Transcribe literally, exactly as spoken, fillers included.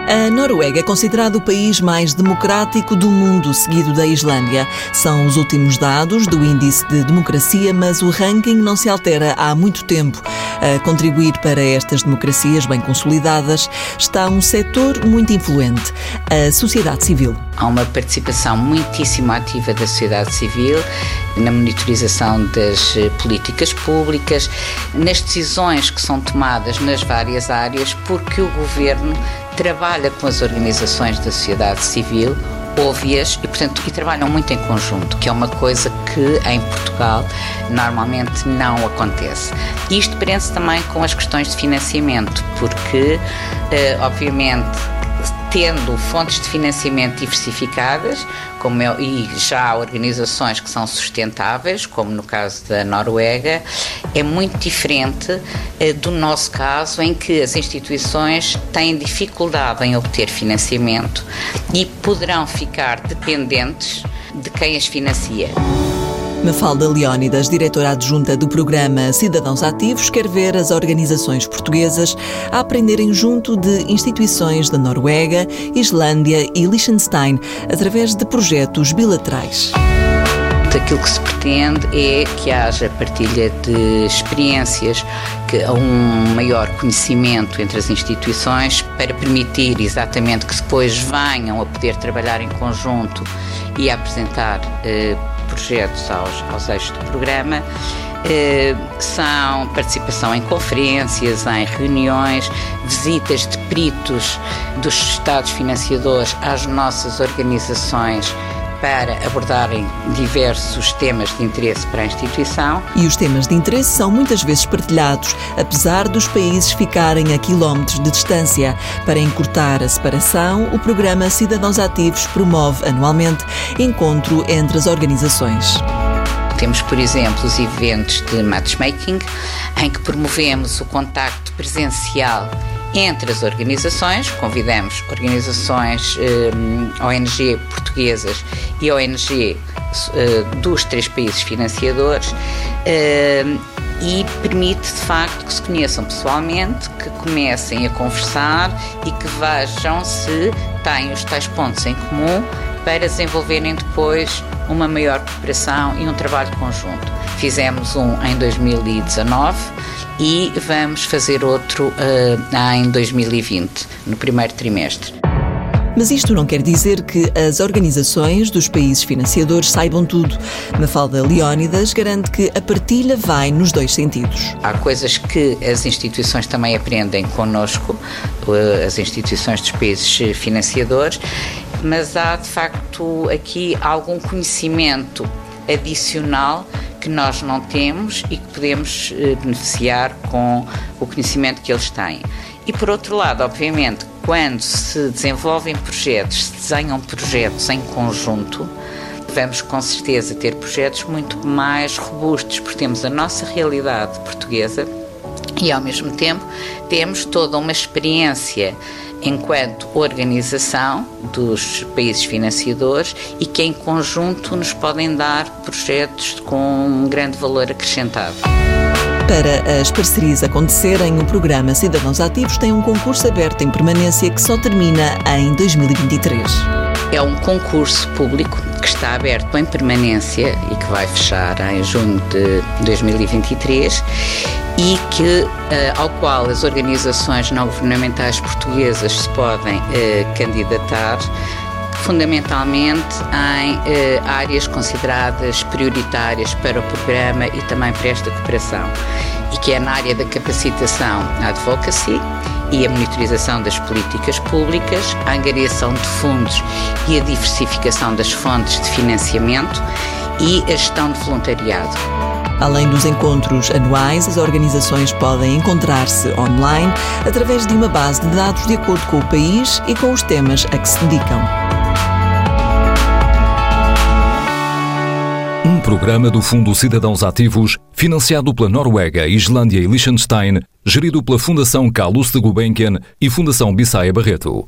A Noruega é considerado o país mais democrático do mundo, seguido da Islândia. São os últimos dados do Índice de Democracia, mas o ranking não se altera há muito tempo. A contribuir para estas democracias bem consolidadas está um setor muito influente, a sociedade civil. Há uma participação muitíssimo ativa da sociedade civil na monitorização das políticas públicas, nas decisões que são tomadas nas várias áreas, porque o governo trabalha com as organizações da sociedade civil, ouve-as e, portanto, e trabalham muito em conjunto, que é uma coisa que em Portugal normalmente não acontece. Isto prende-se também com as questões de financiamento, porque, eh, obviamente, tendo fontes de financiamento diversificadas, como é, e já há organizações que são sustentáveis, como no caso da Noruega, é muito diferente eh, do nosso caso, em que as instituições têm dificuldade em obter financiamento e poderão ficar dependentes de quem as financia. Mafalda Leónidas, diretora adjunta do programa Cidadãos Ativos, quer ver as organizações portuguesas a aprenderem junto de instituições da Noruega, Islândia e Liechtenstein, através de projetos bilaterais. Aquilo que se pretende é que haja partilha de experiências, que há um maior conhecimento entre as instituições para permitir exatamente que depois venham a poder trabalhar em conjunto e a apresentar eh, projetos aos, aos eixos do programa. Eh, são participação em conferências, em reuniões, visitas de peritos dos Estados financiadores às nossas organizações para abordarem diversos temas de interesse para a instituição. E os temas de interesse são muitas vezes partilhados, apesar dos países ficarem a quilómetros de distância. Para encurtar a separação, o programa Cidadãos Ativos promove anualmente encontro entre as organizações. Temos, por exemplo, os eventos de matchmaking, em que promovemos o contacto presencial entre as organizações. Convidamos organizações eh, O N G portuguesas e O N G eh, dos três países financiadores eh, e permite, de facto, que se conheçam pessoalmente, que comecem a conversar e que vejam se têm os tais pontos em comum para desenvolverem depois uma maior cooperação e um trabalho conjunto. Fizemos um em dois mil e dezanove e vamos fazer outro uh, em dois mil e vinte, no primeiro trimestre. Mas isto não quer dizer que as organizações dos países financiadores saibam tudo. Mafalda Leónidas garante que a partilha vai nos dois sentidos. Há coisas que as instituições também aprendem connosco, as instituições dos países financiadores, mas há de facto aqui algum conhecimento adicional que nós não temos e que podemos beneficiar com o conhecimento que eles têm. E por outro lado, obviamente, quando se desenvolvem projetos, se desenham projetos em conjunto, vamos com certeza ter projetos muito mais robustos, porque temos a nossa realidade portuguesa e ao mesmo tempo temos toda uma experiência enquanto organização dos países financiadores e que em conjunto nos podem dar projetos com um grande valor acrescentado. Para as parcerias acontecerem, o programa Cidadãos Ativos tem um concurso aberto em permanência que só termina em dois mil e vinte e três. É um concurso público que está aberto em permanência e que vai fechar em junho de dois mil e vinte e três e que, ao qual as organizações não governamentais portuguesas se podem eh, candidatar, fundamentalmente em eh, áreas consideradas prioritárias para o programa e também para esta cooperação, e que é na área da capacitação à advocacy e a monitorização das políticas públicas, a angariação de fundos e a diversificação das fontes de financiamento e a gestão de voluntariado. Além dos encontros anuais, as organizações podem encontrar-se online através de uma base de dados de acordo com o país e com os temas a que se dedicam. Um programa do Fundo Cidadãos Ativos, financiado pela Noruega, Islândia e Liechtenstein, gerido pela Fundação Carlos de Gulbenkian e Fundação Bissaia Barreto.